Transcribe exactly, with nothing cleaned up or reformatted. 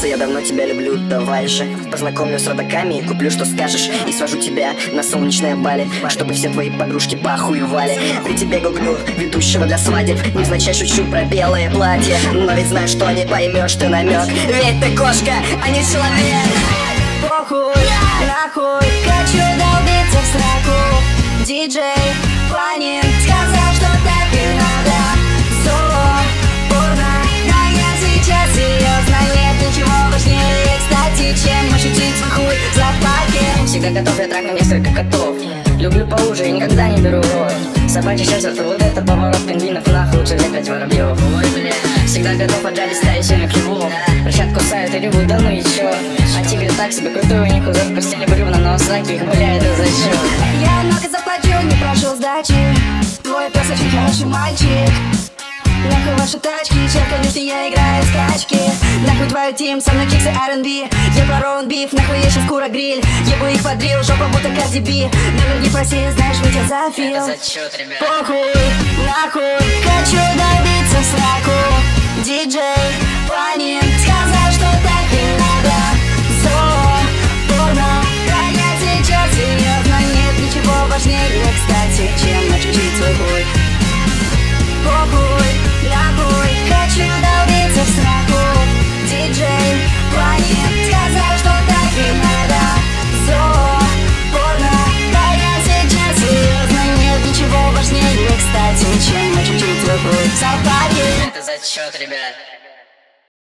кажется, я давно тебя люблю. Давай же познакомлю с родаками и куплю, что скажешь. И свожу тебя на солнечное Бали, чтобы все твои подружки поохуевали. При тебе гуглю ведущего для свадеб, невзначай шучу про белое платье, но ведь знаю, что не поймешь ты намек. Ведь ты кошка, а не человек. Похуй, нахуй, хочу долбиться в сраку. Диджей Планин сказал, что так и надо. Соло, порно, а я сейчас серьезно. Нет ничего важнее, кстати, чем ощутить свой хуй в зоопарке. Всегда готов, я трахну несколько котов. Люблю поуже и никогда не беру рот. Собачье сердце, то вот это поворот пингвинов. Нахуй лучше лепать воробьев. Всегда готов отжать стаи сильных львов. Рычат, кусают и ревут, да ну и чё. А тигры так себе крутой, у них узор в постели бревна, но сраки их, бля, это за счет. Я много заплачу, не прошу сдачи. Твой пес очень хороший мальчик. Нахуй ваши тачки, чек, конечно, я играю в скачки. Нахуй твою тим, со мной киксы ар энд би. Я про роунд-биф, нахуй я сейчас кура гриль. Ебу их подрил, жопа будто Карди Би. Даже не проси, знаешь, ведь я зафил. Это зачет, ребят. Похуй, нахуй, хочу добиться в сраку. Диджей Планин сказал, что так и надо. Соло, порно, а я сейчас серьезно. Нет ничего важнее, кстати, чем очутить свой хуй. Похуй, нахуй, хочу долбиться в сраку. Диджей Планин сказал, что так и надо. Соло, порно, а я сейчас серьезно. Нет ничего важнее, кстати, чем очутить свой хуй в зоопарке. Это зачет, ребят.